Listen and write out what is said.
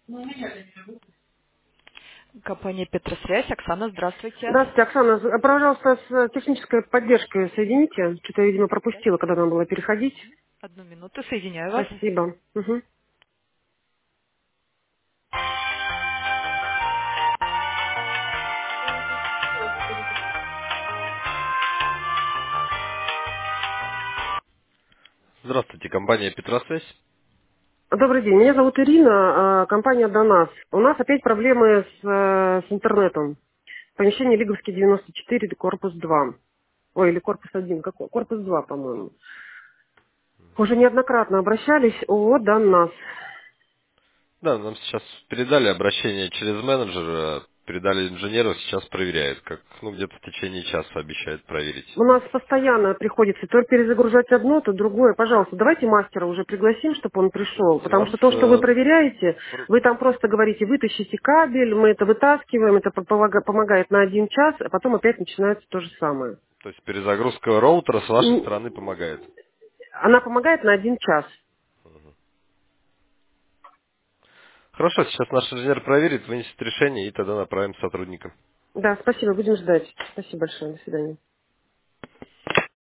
Компания Петросвязь. Оксана, здравствуйте. Здравствуйте, Оксана. Пожалуйста, с технической поддержкой соедините. Что-то я, видимо, пропустила, когда надо было переходить. Одну минуту, соединяю вас. Спасибо. Мгм. Здравствуйте, компания Петросвязь. Добрый день. Меня зовут Ирина, компания Донас. У нас опять проблемы с интернетом. Помещение Лиговский 94, корпус 2. Ой, или корпус 1. Какой? Корпус 2, по-моему. Уже неоднократно обращались. ООО Донас. Да, нам сейчас передали обращение через менеджера, передали инженеру, сейчас проверяет, как, где-то в течение часа обещает проверить. У нас постоянно приходится то перезагружать одно, то другое. Пожалуйста, давайте мастера уже пригласим, чтобы он пришел. Смотрите, у Потому нас что то, что вы проверяете, вы там просто говорите, вытащите кабель, мы это вытаскиваем, это помогает на 1 час, а потом опять начинается то же самое. то есть перезагрузка роутера с вашей М, стороны помогает. Она помогает на 1 час. Хорошо, сейчас наш инженер проверит, вынесет решение и тогда направим сотрудника. Да, спасибо, будем ждать. Спасибо большое, до свидания.